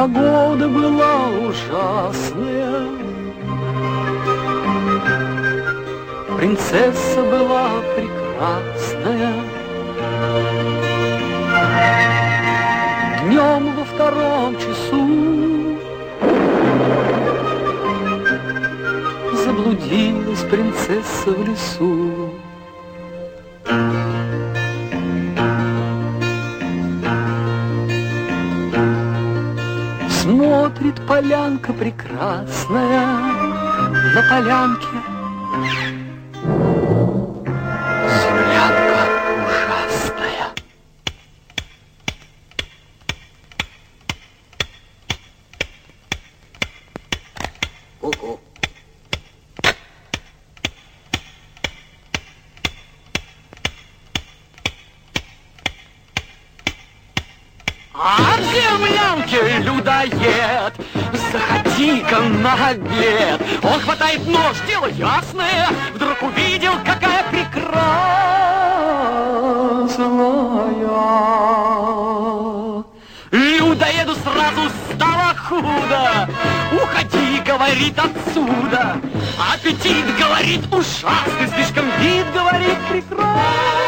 Погода была ужасная, принцесса была прекрасная. Днем во 2 часу заблудилась принцесса в лесу. Смотрит полянка прекрасная, на полянке землянка ужасная. Ку-ку. А в землянке людоед, заходи-ка на обед. Он хватает нож, дело ясное, вдруг увидел, какая прекрасная. Людоеду сразу стало худо. Уходи, говорит, отсюда. Аппетит, говорит, ужасный, слишком вид, говорит, прекрасный.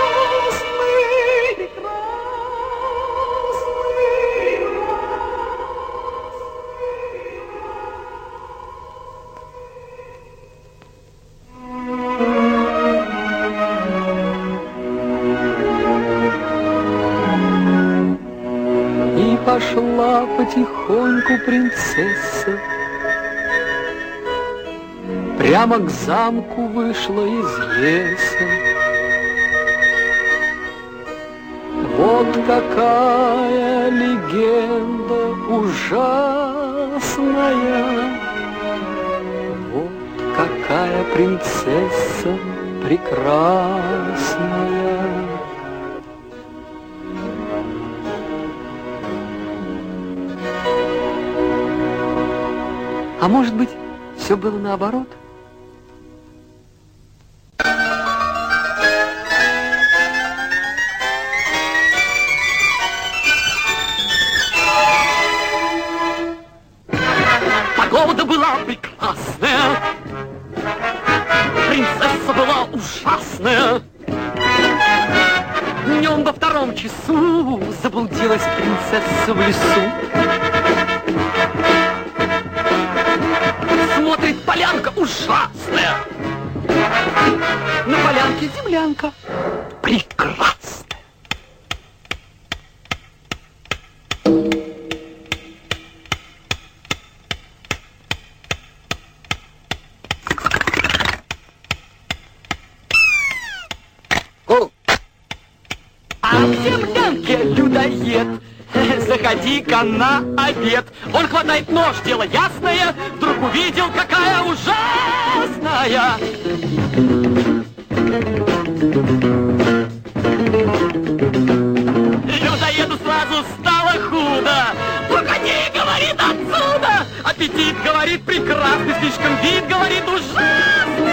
Пошла потихоньку принцесса, прямо к замку вышла из леса. Вот какая легенда ужасная, вот какая принцесса прекрасная. А может быть, все было наоборот? Погода была прекрасная, принцесса была ужасная. Днем во 2 часу заблудилась принцесса в лесу. Смотрит, полянка ужасная. На полянке землянка прекрасная. А в землянке людоед, заходи-ка на обед. Он хватает нож, дело ясное, вдруг увидел, какая ужасная. Людоеду сразу стало худо. Уходи, говорит, отсюда. Аппетит, говорит, прекрасный, слишком вид, говорит, ужасный.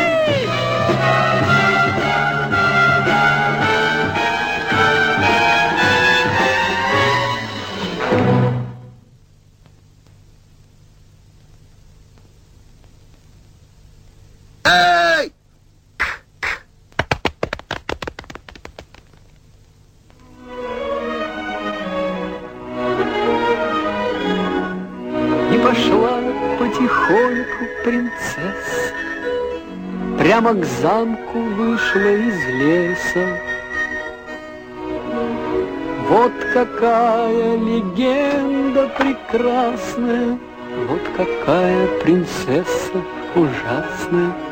Эй! И пошла потихоньку принцесса, прямо к замку вышла из леса. Вот какая легенда прекрасная, вот какая принцесса ужасная.